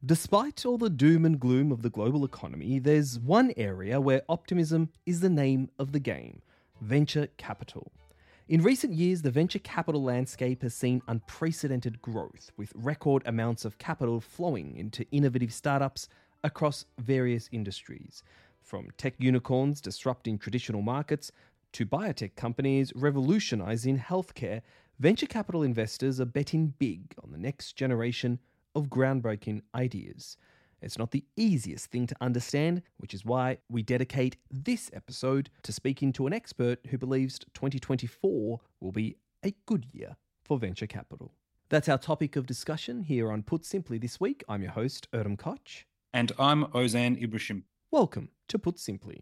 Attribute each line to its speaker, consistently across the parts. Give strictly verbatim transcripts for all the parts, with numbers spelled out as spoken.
Speaker 1: Despite all the doom and gloom of the global economy, there's one area where optimism is the name of the game: venture capital. In recent years, the venture capital landscape has seen unprecedented growth, with record amounts of capital flowing into innovative startups across various industries. From tech unicorns disrupting traditional markets to biotech companies revolutionising healthcare, venture capital investors are betting big on the next generation of groundbreaking ideas. It's not the easiest thing to understand, which is why we dedicate this episode to speaking to an expert who believes twenty twenty-four will be a good year for venture capital. That's our topic of discussion here on Put Simply this week. I'm your host, Erdem Koch.
Speaker 2: And I'm Ozan Ibrahim.
Speaker 1: Welcome to Put Simply.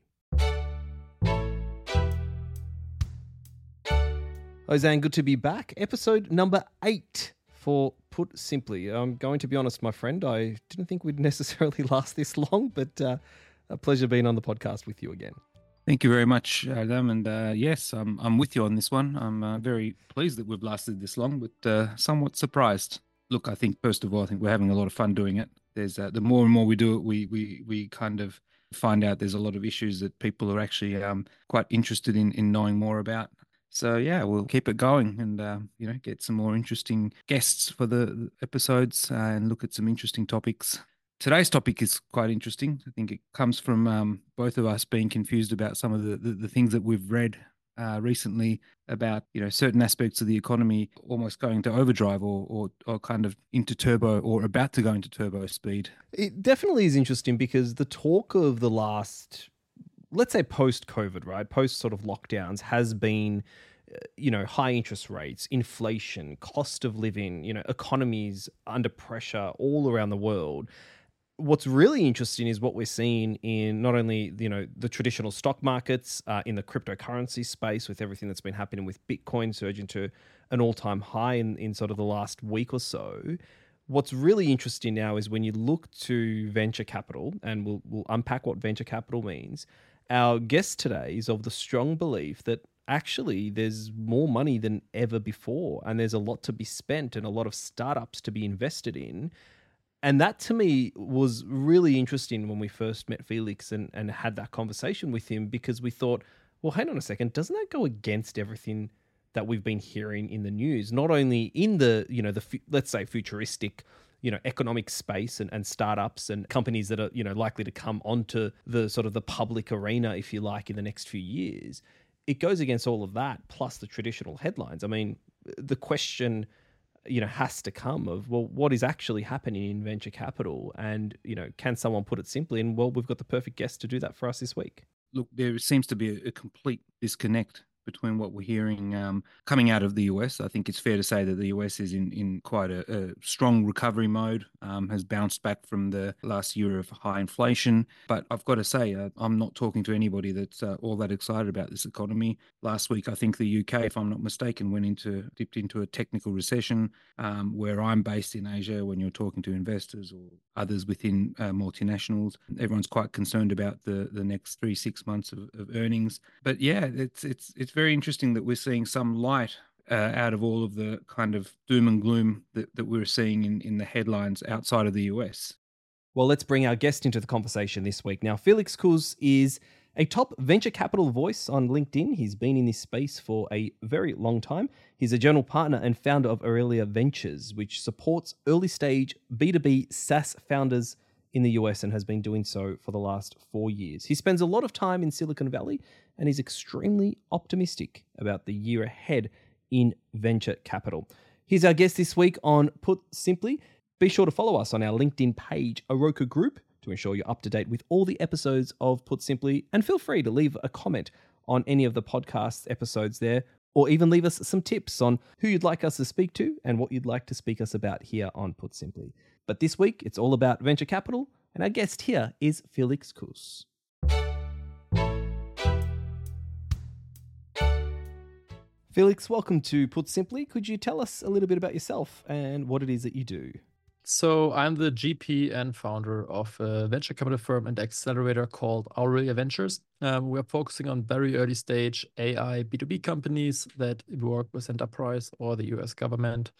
Speaker 1: Ozan, good to be back. Episode number eight for Put Simply. I'm going to be honest, my friend, I didn't think we'd necessarily last this long, but uh, a pleasure being on the podcast with you again.
Speaker 2: Thank you very much, Adam. And uh, yes, I'm I'm with you on this one. I'm uh, very pleased that we've lasted this long, but uh, somewhat surprised. Look, I think first of all, I think we're having a lot of fun doing it. There's uh, the more and more we do it, we we we kind of find out there's a lot of issues that people are actually um, quite interested in in knowing more about. So yeah, we'll keep it going and uh, you know get some more interesting guests for the episodes uh, and look at some interesting topics. Today's topic is quite interesting. I think it comes from um, both of us being confused about some of the, the, the things that we've read uh, recently about you know certain aspects of the economy almost going to overdrive or, or or kind of into turbo or about to go into turbo speed.
Speaker 1: It definitely is interesting because the talk of the last, let's say post-COVID, right, post sort of lockdowns has been, you know, high interest rates, inflation, cost of living, you know, economies under pressure all around the world. What's really interesting is what we're seeing in not only, you know, the traditional stock markets, uh, in the cryptocurrency space with everything that's been happening with Bitcoin surging to an all-time high in, in sort of the last week or so. What's really interesting now is when you look to venture capital, and we'll, we'll unpack what venture capital means. Our guest today is of the strong belief that actually there's more money than ever before and there's a lot to be spent and a lot of startups to be invested in. And that to me was really interesting when we first met Felix and, and had that conversation with him, because we thought, well, hang on a second, doesn't that go against everything that we've been hearing in the news, not only in the, you know, the, let's say futuristic, you know, economic space and, and startups and companies that are, you know, likely to come onto the sort of the public arena, if you like, in the next few years. It goes against all of that, plus the traditional headlines. I mean, the question, you know, has to come of, well, what is actually happening in venture capital? And, you know, can someone put it simply? And, well, we've got the perfect guest to do that for us this week.
Speaker 2: Look, there seems to be a, a complete disconnect between what we're hearing um, coming out of the U S. I think it's fair to say that the U S is in, in quite a, a strong recovery mode, um, has bounced back from the last year of high inflation. But I've got to say, uh, I'm not talking to anybody that's uh, all that excited about this economy. Last week, I think the U K, if I'm not mistaken, went into dipped into a technical recession. Um, where I'm based in Asia, when you're talking to investors or others within uh, multinationals, everyone's quite concerned about the, the next three, six months of, of earnings. But yeah, it's it's it's very interesting that we're seeing some light uh, out of all of the kind of doom and gloom that, that we're seeing in, in the headlines outside of the U S.
Speaker 1: Well, let's bring our guest into the conversation this week. Now, Felix Kuz is a top venture capital voice on LinkedIn. He's been in this space for a very long time. He's a general partner and founder of Aurelia Ventures, which supports early stage B two B SaaS founders in the U S and has been doing so for the last four years. He spends a lot of time in Silicon Valley and is extremely optimistic about the year ahead in venture capital. He's our guest this week on Put Simply. Be sure to follow us on our LinkedIn page, Oroka Group, to ensure you're up to date with all the episodes of Put Simply. And feel free to leave a comment on any of the podcast episodes there, or even leave us some tips on who you'd like us to speak to and what you'd like to speak us about here on Put Simply. But this week, it's all about venture capital, and our guest here is Felix Kuz. Felix, welcome to Put Simply. Could you tell us a little bit about yourself and what it is that you do?
Speaker 3: So I'm the G P and founder of a venture capital firm and accelerator called Aurelia Ventures. Um, we're focusing on very early stage A I B two B companies that work with enterprise or the U S government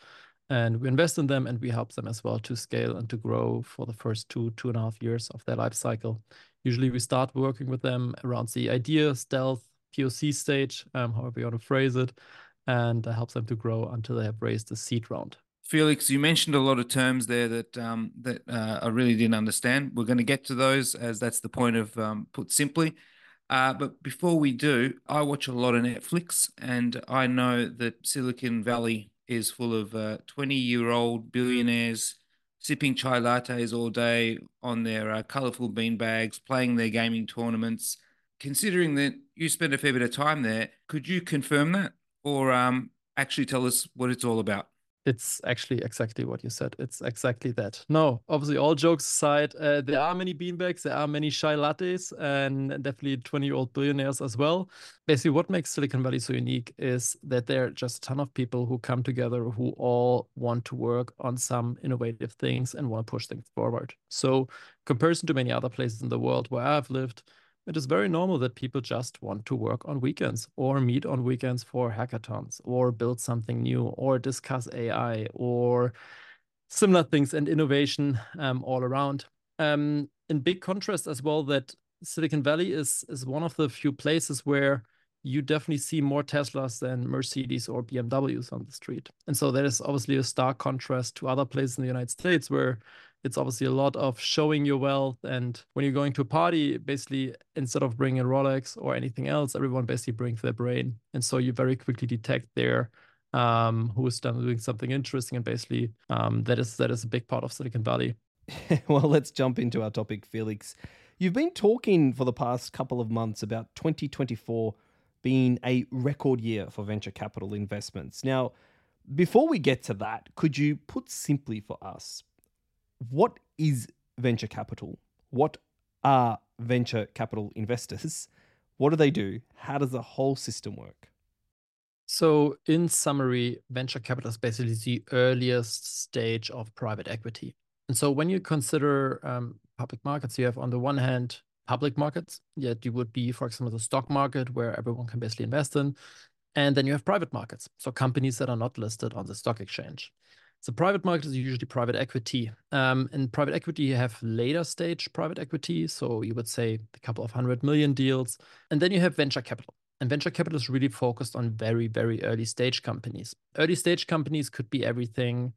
Speaker 3: And we invest in them and we help them as well to scale and to grow for the first two, two and a half years of their life cycle. Usually we start working with them around the idea, stealth, P O C stage, um, however you want to phrase it, and uh, helps them to grow until they have raised the seed round.
Speaker 2: Felix, you mentioned a lot of terms there that um, that uh, I really didn't understand. We're going to get to those, as that's the point of um, Put Simply. Uh, but before we do, I watch a lot of Netflix, and I know that Silicon Valley is full of uh, twenty-year-old billionaires sipping chai lattes all day on their uh, colorful bean bags, playing their gaming tournaments. Considering that you spend a fair bit of time there, could you confirm that, or um, actually tell us what it's all about?
Speaker 3: It's actually exactly what you said. It's exactly that. No, obviously, all jokes aside, uh, there are many beanbags, there are many chai lattes, and definitely twenty-year-old billionaires as well. Basically, what makes Silicon Valley so unique is that there are just a ton of people who come together who all want to work on some innovative things and want to push things forward. So, comparison to many other places in the world where I've lived, it is very normal that people just want to work on weekends or meet on weekends for hackathons or build something new or discuss A I or similar things and innovation um, all around. Um, in big contrast as well, that Silicon Valley is, is one of the few places where you definitely see more Teslas than Mercedes or B M Ws on the street. And so that is obviously a stark contrast to other places in the United States where it's obviously a lot of showing your wealth. And when you're going to a party, basically, instead of bringing a Rolex or anything else, everyone basically brings their brain. And so you very quickly detect there um, who is done doing something interesting. And basically, um, that is that is a big part of Silicon Valley.
Speaker 1: Well, let's jump into our topic, Felix. You've been talking for the past couple of months about twenty twenty-four being a record year for venture capital investments. Now, before we get to that, could you put simply for us, what is venture capital? What are venture capital investors? What do they do? How does the whole system work?
Speaker 3: So, in summary, venture capital is basically the earliest stage of private equity. And so, when you consider um, public markets, you have on the one hand public markets, yet you would be, for example, the stock market where everyone can basically invest in. And then you have private markets, so companies that are not listed on the stock exchange. So private market is usually private equity. Um, in private equity, you have later stage private equity. So you would say a couple of hundred million deals. And then you have venture capital. And venture capital is really focused on very, very early stage companies. Early stage companies could be everything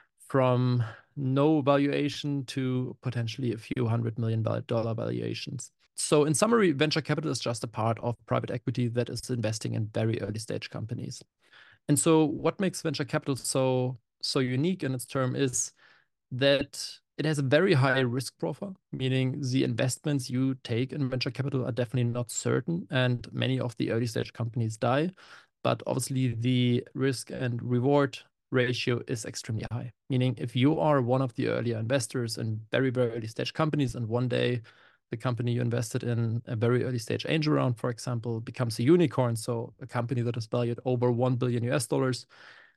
Speaker 3: from no valuation to potentially a few hundred million dollar valuations. So in summary, venture capital is just a part of private equity that is investing in very early stage companies. And so what makes venture capital so so unique in its term is that it has a very high risk profile, meaning the investments you take in venture capital are definitely not certain, and many of the early stage companies die. But obviously, the risk and reward ratio is extremely high, meaning if you are one of the earlier investors in very, very early stage companies, and one day the company you invested in a very early stage angel round, for example, becomes a unicorn, so a company that is valued over one billion U S dollars,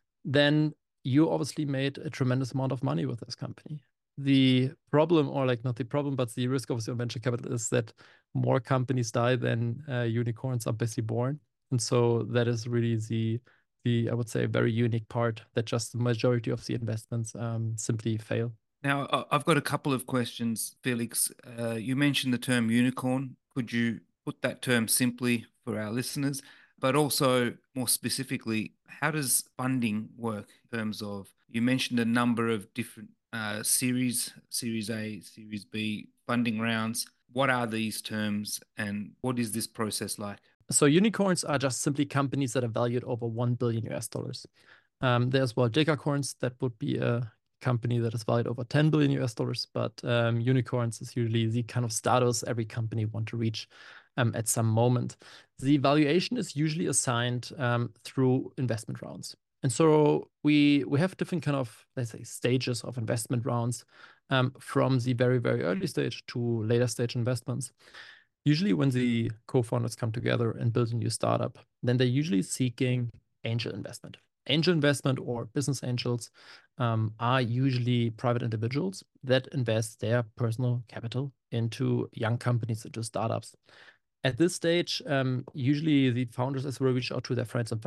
Speaker 3: then you obviously made a tremendous amount of money with this company. The problem, or like not the problem, but the risk obviously on venture capital is that more companies die than uh, unicorns are basically born. And so that is really the, the I would say, very unique part that just the majority of the investments um, simply fail.
Speaker 2: Now, I've got a couple of questions, Felix. Uh, you mentioned the term unicorn. Could you put that term simply for our listeners? But also, more specifically, how does funding work in terms of, you mentioned a number of different uh, series, Series A, Series B funding rounds. What are these terms and what is this process like?
Speaker 3: So unicorns are just simply companies that are valued over one billion U S dollars. Um, there's well decacorns, that would be a company that is valued over ten billion U S dollars, but um, unicorns is usually the kind of status every company want to reach um, at some moment. The valuation is usually assigned um, through investment rounds. And so we we have different kind of, let's say, stages of investment rounds um, from the very, very early stage to later stage investments. Usually when the co-founders come together and build a new startup, then they're usually seeking angel investment. Angel investment or business angels um, are usually private individuals that invest their personal capital into young companies, into startups. At this stage, um, usually the founders as well reach out to their friends and family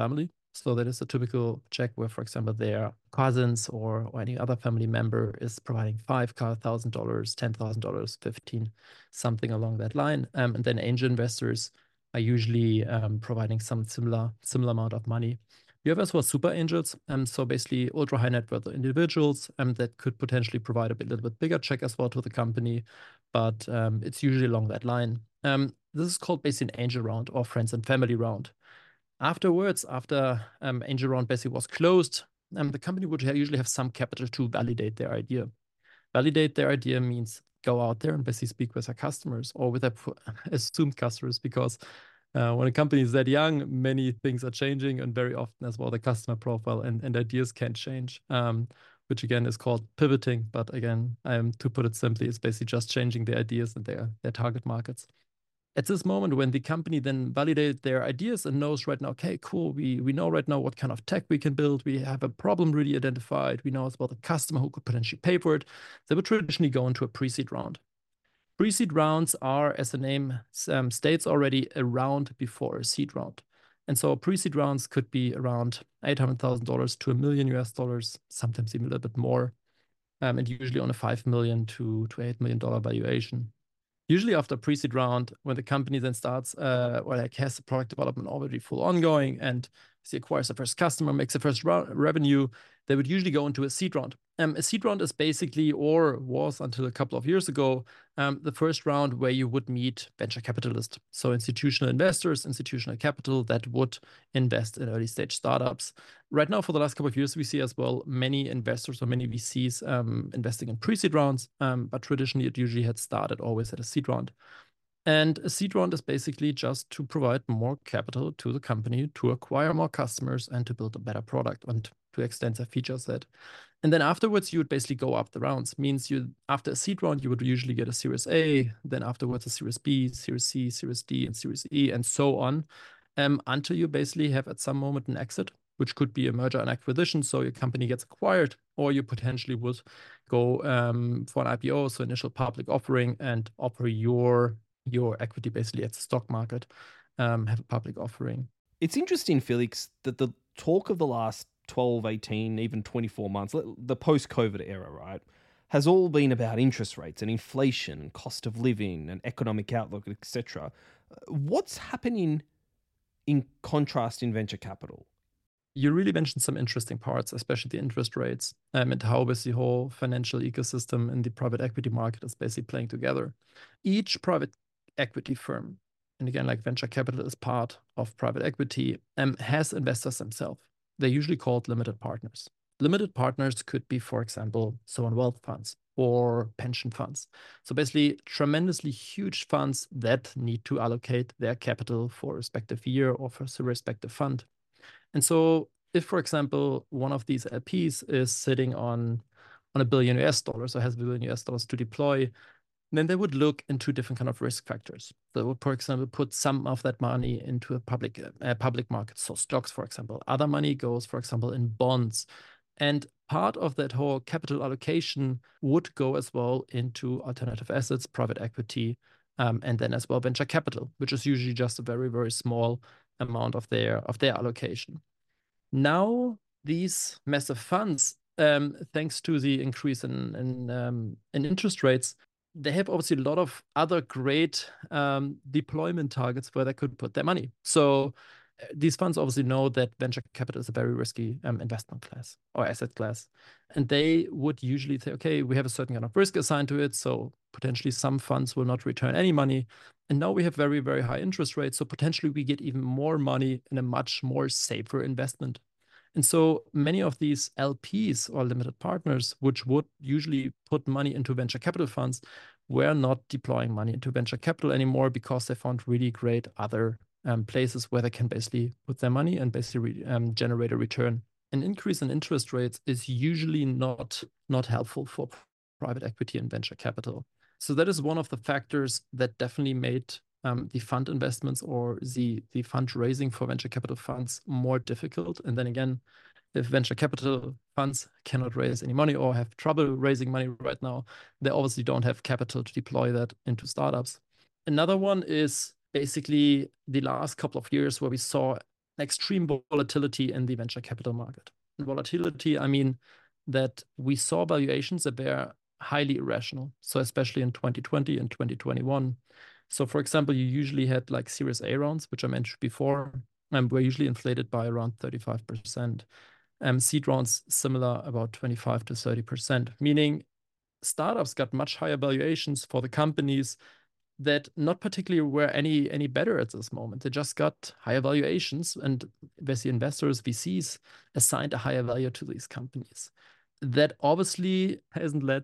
Speaker 3: So that is a typical check where, for example, their cousins or, or any other family member is providing five thousand dollars, ten thousand dollars, fifteen, something along that line. Um, and then angel investors are usually um, providing some similar similar amount of money. You have as well super angels, um, so basically ultra high net worth individuals um, that could potentially provide a bit, little bit bigger check as well to the company, but um, it's usually along that line. Um, this is called basically an angel round or friends and family round. Afterwards, after um, angel round basically was closed, um, the company would ha usually have some capital to validate their idea. Validate their idea means go out there and basically speak with their customers or with their assumed customers, because uh, when a company is that young, many things are changing, and very often as well the customer profile and, and ideas can change, um, which again is called pivoting. But again, um, to put it simply, it's basically just changing their ideas and their, their target markets. At this moment, when the company then validated their ideas and knows right now, okay, cool, we, we know right now what kind of tech we can build, we have a problem really identified, we know as well the customer who could potentially pay for it, they would traditionally go into a pre-seed round. Pre-seed rounds are, as the name um, states already, a round before a seed round. And so pre-seed rounds could be around eight hundred thousand dollars to a million U S dollars, sometimes even a little bit more, um, and usually on a five million to, to eight million dollar valuation. Usually after pre-seed round, when the company then starts, uh, or like has the product development already full ongoing and she acquires the first customer, makes the first revenue, they would usually go into a seed round. Um, a seed round is basically, or was until a couple of years ago, um, the first round where you would meet venture capitalists. So institutional investors, institutional capital that would invest in early stage startups. Right now, for the last couple of years, we see as well many investors or many V Cs um, investing in pre-seed rounds, um, but traditionally it usually had started always at a seed round. And a seed round is basically just to provide more capital to the company to acquire more customers and to build a better product and to extend their feature set. And then afterwards, you would basically go up the rounds. Means you, after a seed round, you would usually get a Series A, then afterwards a Series B, Series C, Series D, and Series E, and so on, um, until you basically have at some moment an exit, which could be a merger and acquisition, so your company gets acquired, or you potentially would go um, for an I P O, so initial public offering, and offer your your equity basically at the stock market, um, have a public offering.
Speaker 1: It's interesting, Felix, that the talk of the last twelve, eighteen, even twenty-four months, the post-COVID era, right, has all been about interest rates and inflation and cost of living and economic outlook, et cetera. What's happening in contrast in venture capital?
Speaker 3: You really mentioned some interesting parts, especially the interest rates, um, and how basically the whole financial ecosystem in the private equity market is basically playing together. Each private equity firm, and again, like venture capital is part of private equity, um, has investors themselves. They're usually called limited partners. Limited partners could be, for example, sovereign wealth funds or pension funds. So basically tremendously huge funds that need to allocate their capital for a respective year or for a respective fund. And so if, for example, one of these L Ps is sitting on, on a billion U S dollars or has a billion U S dollars to deploy, then they would look into different kind of risk factors. They would, for example, put some of that money into a public uh, public market, so stocks, for example. Other money goes, for example, in bonds. And part of that whole capital allocation would go as well into alternative assets, private equity, um, and then as well venture capital, which is usually just a very, very small amount of their of their allocation. Now, these massive funds, um, thanks to the increase in in, um, in interest rates, they have obviously a lot of other great um, deployment targets where they could put their money. So uh, these funds obviously know that venture capital is a very risky um, investment class or asset class. And they would usually say, okay, we have a certain kind of risk assigned to it. So potentially some funds will not return any money. And now we have very, very high interest rates. So potentially we get even more money in a much more safer investment. And so many of these L Ps or limited partners, which would usually put money into venture capital funds, were not deploying money into venture capital anymore because they found really great other um, places where they can basically put their money and basically um, generate a return. An increase in interest rates is usually not, not helpful for private equity and venture capital. So that is one of the factors that definitely made Um, the fund investments or the, the fundraising for venture capital funds more difficult. And then again, if venture capital funds cannot raise any money or have trouble raising money right now, they obviously don't have capital to deploy that into startups. Another one is basically the last couple of years where we saw extreme volatility in the venture capital market. And volatility, I mean that we saw valuations that were highly irrational. So especially in twenty twenty and twenty twenty-one. So for example, you usually had like Series A rounds, which I mentioned before, and were usually inflated by around thirty-five percent. Um, seed rounds, similar, about twenty-five to thirty percent, meaning startups got much higher valuations for the companies that not particularly were any any better at this moment. They just got higher valuations, and the investors, V Cs, assigned a higher value to these companies. That obviously hasn't led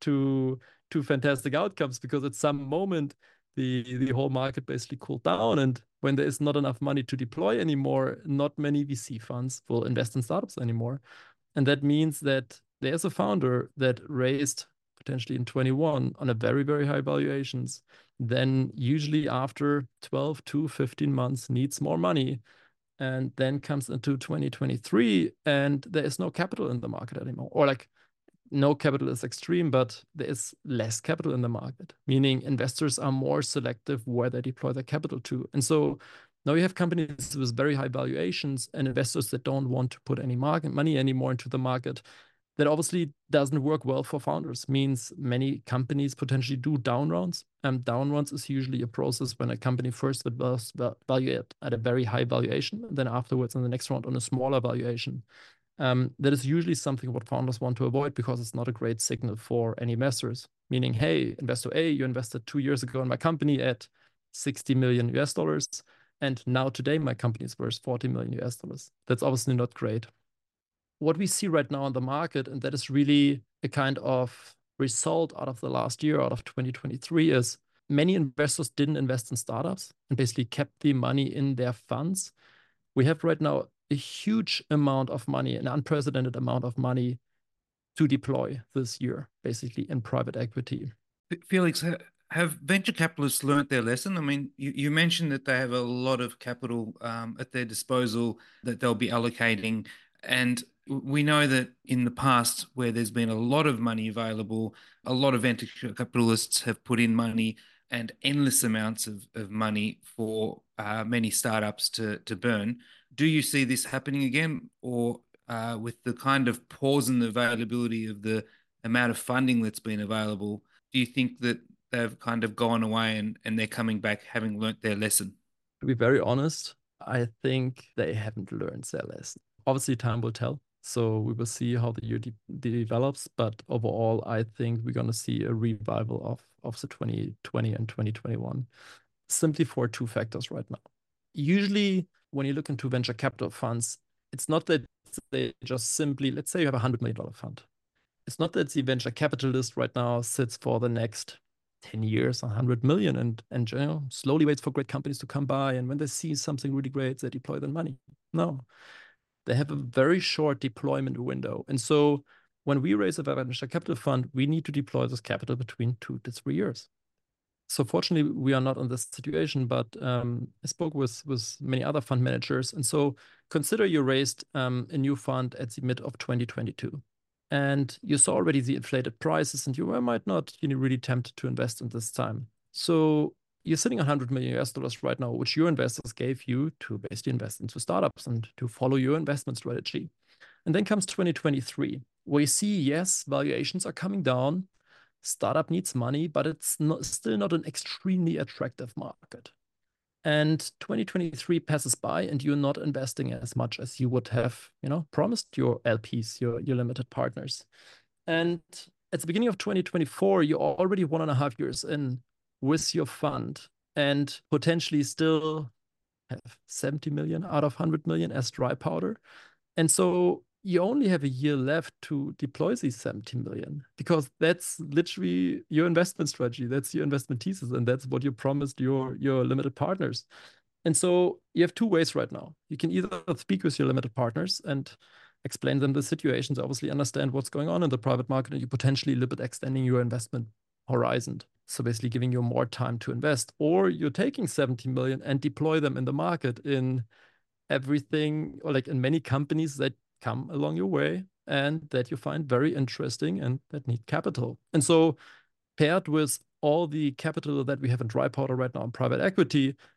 Speaker 3: to to fantastic outcomes, because at some moment the the whole market basically cooled down, and when there is not enough money to deploy anymore, not many V C funds will invest in startups anymore. And that means that there's a founder that raised potentially in twenty-one on a very, very high valuations, then usually after twelve to fifteen months needs more money, and then comes into twenty twenty-three and there is no capital in the market anymore. Or like, no capital is extreme, but there is less capital in the market, meaning investors are more selective where they deploy their capital to. And so now you have companies with very high valuations and investors that don't want to put any market money anymore into the market. That obviously doesn't work well for founders, means many companies potentially do down rounds. And down rounds is usually a process when a company first was valued at a very high valuation, and then afterwards in the next round on a smaller valuation. Um, that is usually something what founders want to avoid, because it's not a great signal for any investors. Meaning, hey, investor A, you invested two years ago in my company at sixty million U S dollars, and now today my company is worth forty million U S dollars. That's obviously not great. What we see right now on the market, and that is really a kind of result out of the last year, out of twenty twenty-three, is many investors didn't invest in startups and basically kept the money in their funds. We have right now a huge amount of money, an unprecedented amount of money to deploy this year, basically in private equity.
Speaker 2: Felix, have venture capitalists learned their lesson? I mean, you, you mentioned that they have a lot of capital um, at their disposal that they'll be allocating. And we know that in the past, where there's been a lot of money available, a lot of venture capitalists have put in money and endless amounts of, of money for uh, many startups to, to burn. Do you see this happening again? Or uh, with the kind of pause in the availability of the amount of funding that's been available, do you think that they've kind of gone away and, and they're coming back having learnt their lesson?
Speaker 3: To be very honest, I think they haven't learned their lesson. Obviously, time will tell. So we will see how the year de develops. But overall, I think we're going to see a revival of, of the twenty twenty and twenty twenty-one, simply for two factors right now. Usually, when you look into venture capital funds, it's not that they just simply, let's say you have a one hundred million dollar fund. It's not that the venture capitalist right now sits for the next ten years, one hundred million, and, and you know, slowly waits for great companies to come by. And when they see something really great, they deploy their money. No. They have a very short deployment window. And so when we raise a venture capital fund, we need to deploy this capital between two to three years. So fortunately, we are not in this situation, but um, I spoke with, with many other fund managers. And so consider you raised um, a new fund at the mid of twenty twenty-two. And you saw already the inflated prices, and you might not you know, really tempted to invest in this time. So you're sitting on one hundred million U S dollars right now, which your investors gave you to basically invest into startups and to follow your investment strategy. And then comes twenty twenty-three, where you see, yes, valuations are coming down. Startup needs money, but it's not, still not an extremely attractive market. And twenty twenty-three passes by, and you're not investing as much as you would have, you know, promised your L Ps, your, your limited partners. And at the beginning of twenty twenty-four, you're already one and a half years in with your fund and potentially still have seventy million out of one hundred million as dry powder. And so you only have a year left to deploy these seventy million, because that's literally your investment strategy. That's your investment thesis. And that's what you promised your, your limited partners. And so you have two ways right now. You can either speak with your limited partners and explain them the situations, obviously understand what's going on in the private market, and you potentially a little bit extending your investment horizon. So basically giving you more time to invest, or you're taking seventy million and deploy them in the market in everything, or like in many companies that come along your way and that you find very interesting and that need capital. And so paired with all the capital that we have in dry powder right now in private equity,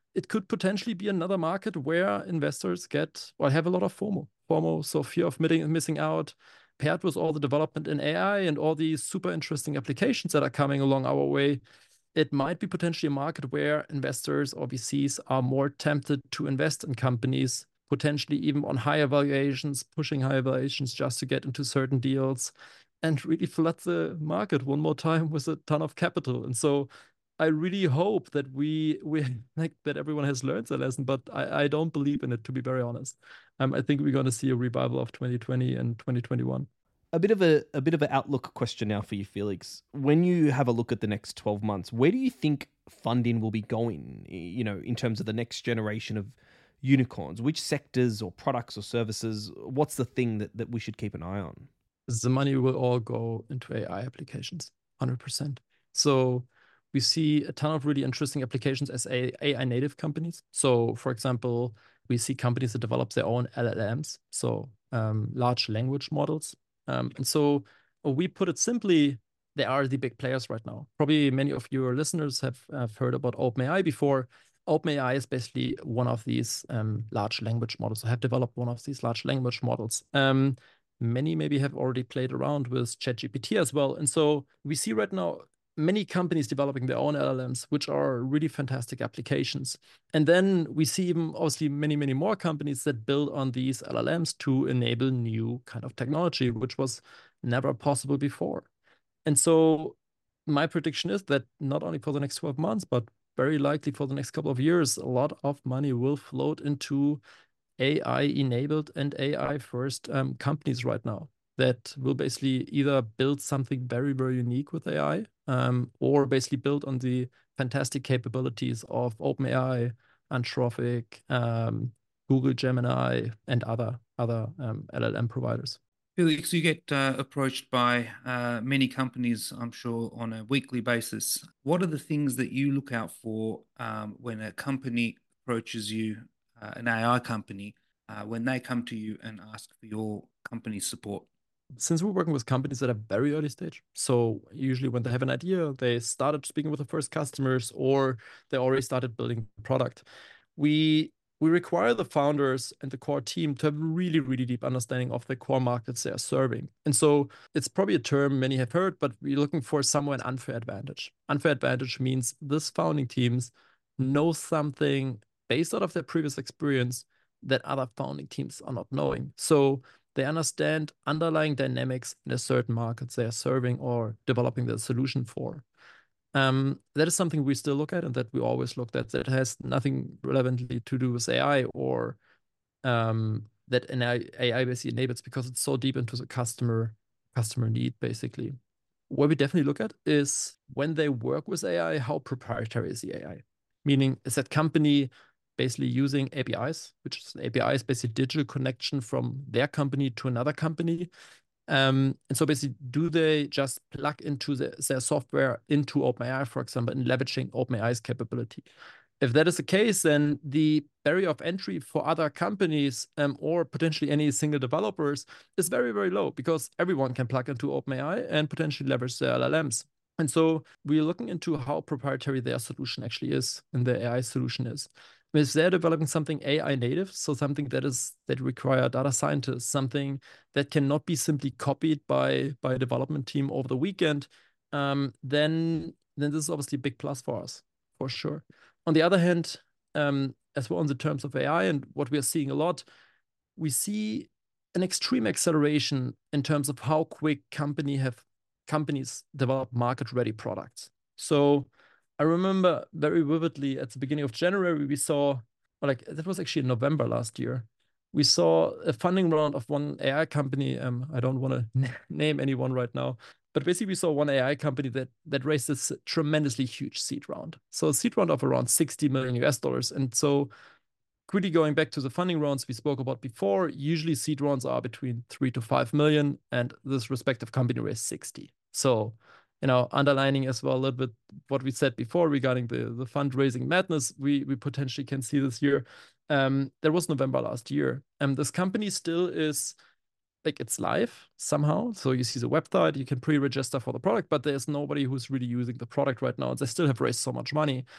Speaker 3: it could potentially be another market where investors get, well, have a lot of FOMO. FOMO, so fear of missing, missing out, paired with all the development in A I and all these super interesting applications that are coming along our way. It might be potentially a market where investors or V Cs are more tempted to invest in companies, potentially even on higher valuations, pushing higher valuations just to get into certain deals and really flood the market one more time with a ton of capital. And so I really hope that we we like that everyone has learned the lesson, but I, I don't believe in it, to be very honest. Um, I think we're going to see a revival of twenty twenty and twenty twenty-one.
Speaker 1: A bit of a a bit of an outlook question now for you, Felix. When you have a look at the next twelve months, where do you think funding will be going? You know, in terms of the next generation of unicorns, which sectors or products or services? What's the thing that, that we should keep an eye on?
Speaker 3: The money will all go into A I applications, one hundred percent. So we see a ton of really interesting applications as A I native companies. So, for example, we see companies that develop their own L L Ms, so um, large language models. Um, and so we put it simply, they are the big players right now. Probably many of your listeners have, have heard about OpenAI before. OpenAI is basically one of these um, large language models, or have developed one of these large language models. Um, many maybe have already played around with ChatGPT as well. And so we see right now many companies developing their own L L Ms, which are really fantastic applications. And then we see even obviously many, many more companies that build on these L L Ms to enable new kind of technology, which was never possible before. And so my prediction is that not only for the next twelve months, but very likely for the next couple of years, a lot of money will float into A I-enabled and A I-first um, companies right now that will basically either build something very, very unique with A I, um, or basically build on the fantastic capabilities of OpenAI, Anthropic, um, Google Gemini, and other other um, L L M providers.
Speaker 2: Felix, you get uh, approached by uh, many companies, I'm sure, on a weekly basis. What are the things that you look out for um, when a company approaches you, uh, an A I company, uh, when they come to you and ask for your company's support?
Speaker 3: Since we're working with companies that are very early stage, so usually when they have an idea, they started speaking with the first customers, or they already started building the product, we we require the founders and the core team to have a really, really deep understanding of the core markets they are serving. And so it's probably a term many have heard, but we're looking for somewhere an unfair advantage. Unfair advantage means this founding teams know something based out of their previous experience that other founding teams are not knowing. So they understand underlying dynamics in a certain markets they are serving or developing the solution for. Um, that is something we still look at and that we always looked at. That has nothing relevantly to do with A I, or um, that an A I basically enables, because it's so deep into the customer customer need, basically. What we definitely look at is when they work with A I, how proprietary is the A I? Meaning, is that company basically using A P Is, which is an A P I is basically digital connection from their company to another company. Um, and so basically, do they just plug into the, their software into OpenAI, for example, and leveraging OpenAI's capability? If that is the case, then the barrier of entry for other companies um, or potentially any single developers is very, very low, because everyone can plug into OpenAI and potentially leverage their L L Ms. And so we're looking into how proprietary their solution actually is and the A I solution is. If they're developing something A I native, so something that is that require data scientists, something that cannot be simply copied by by a development team over the weekend, um, then then this is obviously a big plus for us, for sure. On the other hand, um, as well on the terms of A I and what we are seeing a lot, we see an extreme acceleration in terms of how quick company have companies develop market-ready products. So I remember very vividly at the beginning of January, we saw, or like that was actually in November last year, we saw a funding round of one A I company. Um, I don't want to name anyone right now, but basically we saw one A I company that that raised this tremendously huge seed round. So a seed round of around sixty million U S dollars. And so quickly going back to the funding rounds we spoke about before, usually seed rounds are between three to five million, and this respective company raised sixty. So, you know, underlining as well a little bit what we said before regarding the, the fundraising madness we, we potentially can see this year. Um, that was November last year. And um, this company still is, like, it's live somehow. So you see the website, you can pre-register for the product, but there's nobody who's really using the product right now. They still have raised so much money.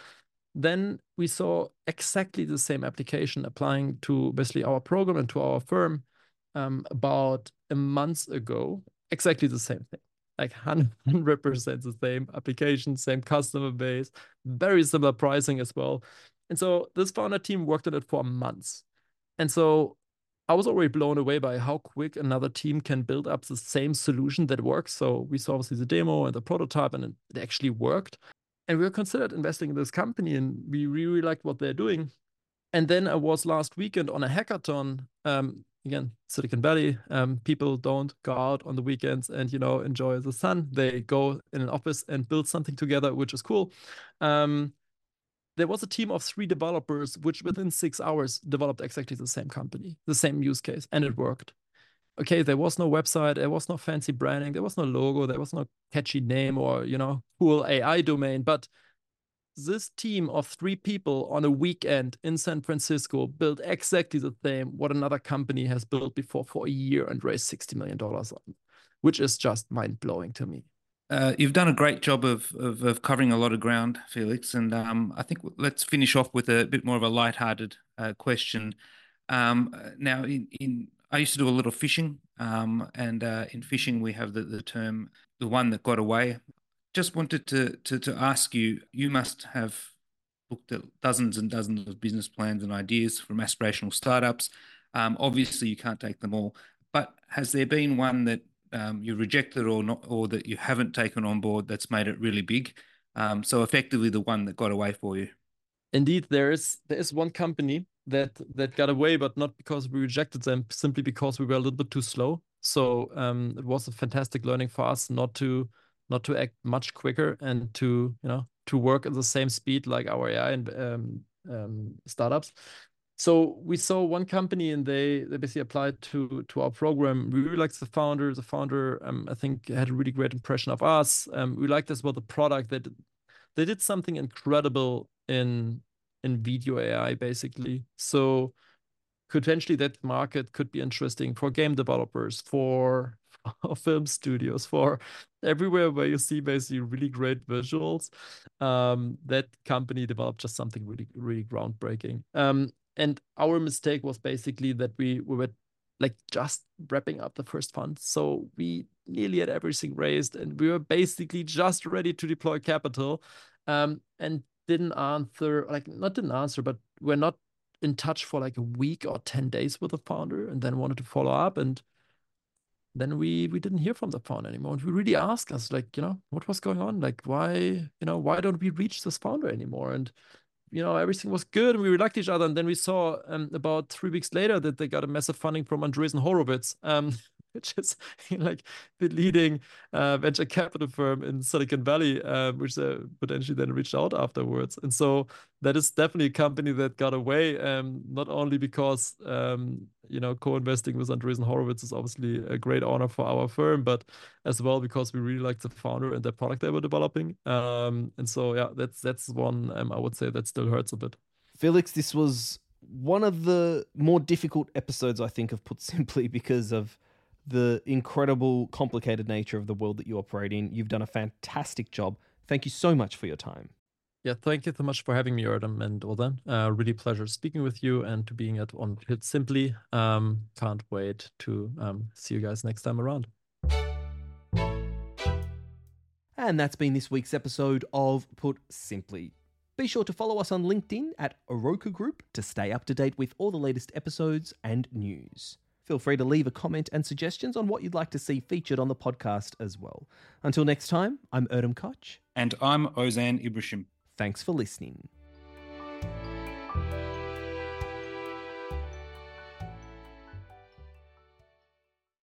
Speaker 3: then we saw exactly the same application applying to basically our program and to our firm um, about a month ago. Exactly the same thing. Like one hundred percent the same application, same customer base, very similar pricing as well. And so this founder team worked on it for months. And so I was already blown away by how quick another team can build up the same solution that works. So we saw obviously the demo and the prototype, and it actually worked. And we were considered investing in this company, and we really liked what they're doing. And then I was last weekend on a hackathon. Um, again, Silicon Valley, um, people don't go out on the weekends and, you know, enjoy the sun. They go in an office and build something together, which is cool. Um, there was a team of three developers, which within six hours developed exactly the same company, the same use case, and it worked. Okay, there was no website, there was no fancy branding, there was no logo, there was no catchy name or, you know, cool A I domain, but this team of three people on a weekend in San Francisco built exactly the same what another company has built before for a year and raised sixty million dollars on, which is just mind-blowing to me.
Speaker 2: Uh, you've done a great job of, of, of covering a lot of ground, Felix, and um, I think let's finish off with a bit more of a lighthearted uh, question. Um, now, in, in I used to do a little fishing, um, and uh, in fishing we have the, the term "the one that got away." Just wanted to, to to ask you. You must have looked at dozens and dozens of business plans and ideas from aspirational startups. Um, obviously, you can't take them all, but has there been one that um, you rejected or not, or that you haven't taken on board that's made it really big? Um, so effectively, the one that got away for you.
Speaker 3: Indeed, there is there is one company that that got away, but not because we rejected them, simply because we were a little bit too slow. So um, it was a fantastic learning for us not to not to act much quicker and to you know to work at the same speed like our A I and um, um, startups. So we saw one company and they they basically applied to to our program. We really liked the founder. The founder, um, I think, had a really great impression of us. Um, we liked as well the product. That they did something incredible in in video A I, basically. So potentially that market could be interesting for game developers, for, for film studios, for everywhere where you see basically really great visuals. Um, that company developed just something really, really groundbreaking. Um, and our mistake was basically that we, we were like just wrapping up the first fund. So we nearly had everything raised and we were basically just ready to deploy capital, um, and didn't answer, like not didn't answer, but we're not in touch for like a week or ten days with the founder, and then wanted to follow up. And then we we didn't hear from the founder anymore. And we really asked us, like, you know, what was going on? Like, why, you know, why don't we reach this founder anymore? And, you know, everything was good and we liked each other. And then we saw um, about three weeks later that they got a massive funding from Andreessen Horowitz, um, which is like the leading uh, venture capital firm in Silicon Valley, uh, which uh, potentially then reached out afterwards. And so that is definitely a company that got away, um, not only because, um, you know, co-investing with Andreessen Horowitz is obviously a great honor for our firm, but as well because we really liked the founder and the product they were developing. Um, and so, yeah, that's that's one um, I would say that still hurts a bit.
Speaker 1: Felix, this was one of the more difficult episodes, I think, of Put Simply, because of the incredible, complicated nature of the world that you operate in. You've done a fantastic job. Thank you so much for your time.
Speaker 3: Yeah, thank you so much for having me, Erdem and Ozan. Uh, really pleasure speaking with you and to being at on Put Simply. Um, can't wait to um, see you guys next time around.
Speaker 1: And that's been this week's episode of Put Simply. Be sure to follow us on LinkedIn at Oroku Group to stay up to date with all the latest episodes and news. Feel free to leave a comment and suggestions on what you'd like to see featured on the podcast as well. Until next time, I'm Erdem Koch.
Speaker 2: And I'm Ozan Ibrahim.
Speaker 1: Thanks for listening.